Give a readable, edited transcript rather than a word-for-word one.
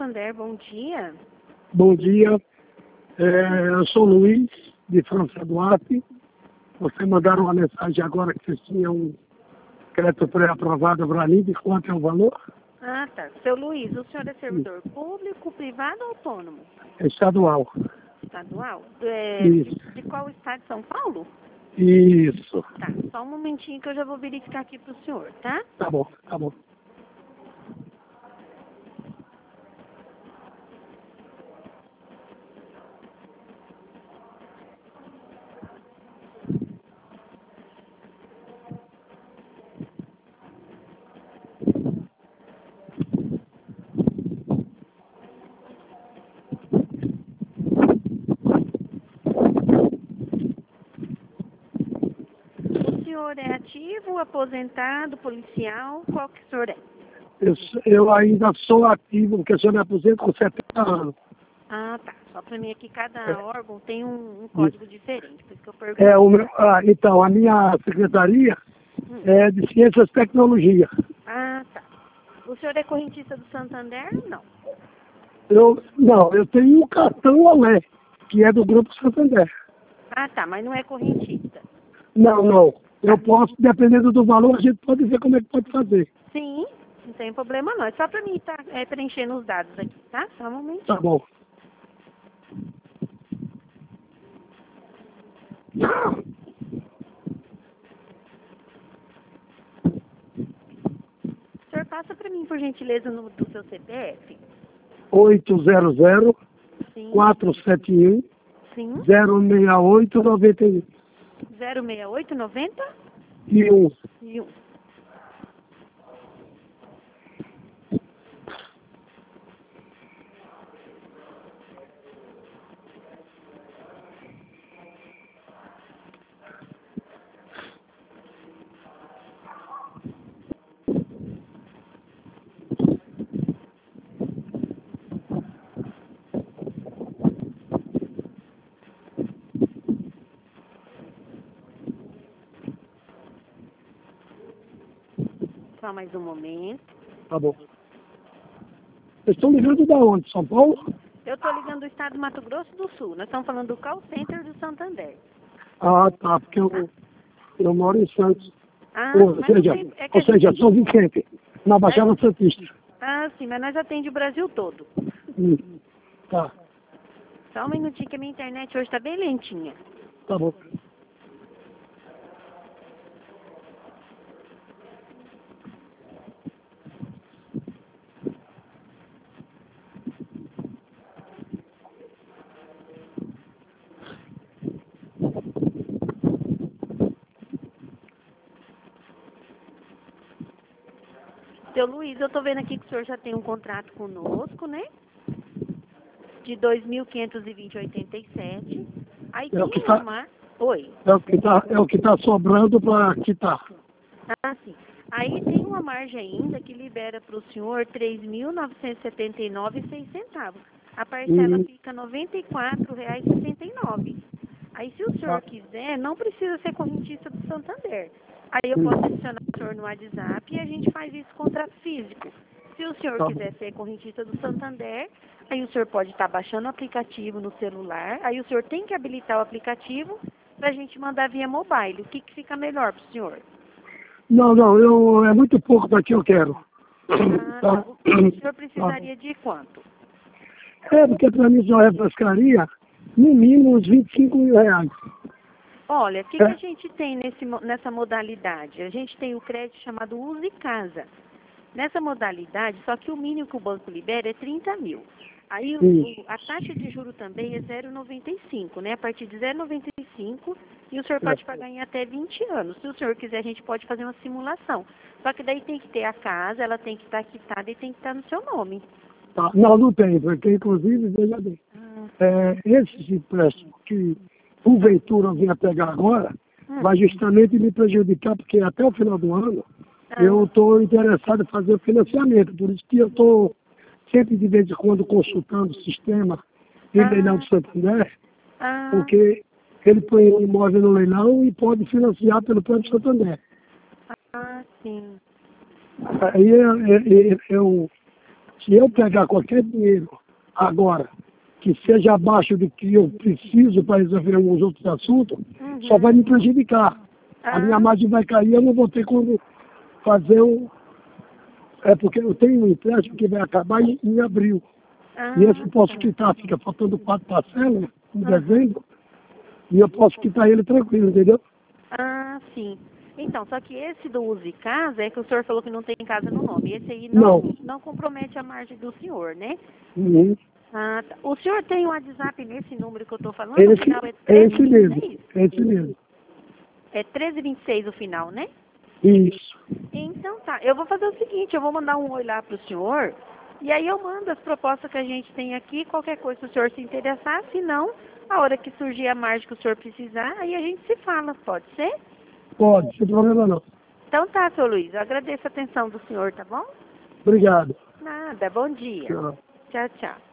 Santander, bom dia. Bom dia, eu sou Luiz, de França Duarte. Você mandaram uma mensagem agora que vocês tinham um crédito pré-aprovado para mim, de quanto é o valor? Ah, tá. Seu Luiz, o senhor é servidor público, privado ou autônomo? É estadual. Estadual? Isso. De qual estado de São Paulo? Isso. Tá, só um momentinho que eu já vou verificar aqui pro senhor, tá? Tá bom, tá bom. O senhor é ativo, aposentado, policial? Qual que o senhor é? Eu ainda sou ativo, porque eu sou me aposento com 70 anos. Ah, tá. Só para mim aqui, cada órgão tem um código diferente, por isso que eu pergunto. Então, a minha secretaria é de Ciências e Tecnologia. Ah, tá. O senhor é correntista do Santander? Não. Eu tenho um cartão Olé, que é do Grupo Santander. Ah, tá, mas não é correntista. Não. Eu posso, dependendo do valor, a gente pode ver como é que pode fazer. Sim, não tem problema não. É só para mim estar preenchendo os dados aqui, tá? Só um momento. Tá bom. O senhor passa para mim, por gentileza, o número do seu CPF? 800 Sim. 471 Sim. 06891. 06890? E um. E um. Só mais um momento. Tá bom. Vocês estão ligando da onde? São Paulo? Eu estou ligando do estado do Mato Grosso do Sul. Nós estamos falando do call center do Santander. Ah, tá, porque eu moro em Santos. Ah, Ou mas seja, não tem, é que a gente... São Vicente, na Baixada Santista. Ah, sim, mas nós atendemos o Brasil todo. Tá, Só um minutinho que a minha internet hoje está bem lentinha. tá bom. Seu Luiz, eu estou vendo aqui que o senhor já tem um contrato conosco, né? De 2.520,87. Aí tem uma marca... Oi. É o que tá sobrando para quitar. Ah, sim. Aí tem uma margem ainda que libera para o senhor R$ 3.979,06. A parcela fica R$ 94,69. Aí se o senhor quiser, não precisa ser correntista do Santander. Aí eu posso adicionar o senhor no WhatsApp e a gente faz isso contrato físico. Se o senhor quiser ser correntista do Santander, aí o senhor pode estar baixando o aplicativo no celular, aí o senhor tem que habilitar o aplicativo para a gente mandar via mobile. O que fica melhor para o senhor? Não, é muito pouco daqui eu quero. Ah, o senhor precisaria de quanto? Porque para mim só refrescaria, no mínimo uns R$ 25.000. Olha, o que a gente tem nessa modalidade? A gente tem o crédito chamado Use Casa. Nessa modalidade, só que o mínimo que o banco libera é 30 mil. Aí a taxa de juro também é 0,95, né? A partir de 0,95 e o senhor pode pagar em até 20 anos. Se o senhor quiser, a gente pode fazer uma simulação. Só que daí tem que ter a casa, ela tem que estar quitada e tem que estar no seu nome. Tá. Não tem, porque inclusive, veja bem, esse empréstimo que porventura eu vinha pegar agora, vai justamente me prejudicar, porque até o final do ano eu estou interessado em fazer o financiamento, por isso que eu estou sempre de vez em quando consultando o sistema de leilão do Santander, porque ele põe o imóvel no leilão e pode financiar pelo próprio Santander. Ah, sim. Aí eu Se eu pegar qualquer dinheiro agora, que seja abaixo do que eu preciso para resolver alguns outros assuntos, só vai me prejudicar. A minha margem vai cair, eu não vou ter como fazer um... É porque eu tenho um empréstimo que vai acabar em abril. E esse eu posso quitar, fica faltando 4 parcelas em dezembro, e eu posso quitar ele tranquilo, entendeu? Ah, sim. Então, só que esse do Use Casa é que o senhor falou que não tem casa no nome. Esse aí não compromete a margem do senhor, né? Uhum. Ah, tá. O senhor tem um WhatsApp nesse número que eu estou falando? Esse, O final é esse 1326? mesmo, esse mesmo. É 1326 o final, né? Isso. Então tá, eu vou fazer o seguinte, eu vou mandar um oi lá pro senhor, e aí eu mando as propostas que a gente tem aqui, qualquer coisa se o senhor se interessar, se não, a hora que surgir a margem que o senhor precisar, aí a gente se fala, pode ser? Pode, sem problema não. Então tá, seu Luiz, eu agradeço a atenção do senhor, tá bom? Obrigado. Nada, bom dia. Tchau. Tchau, tchau.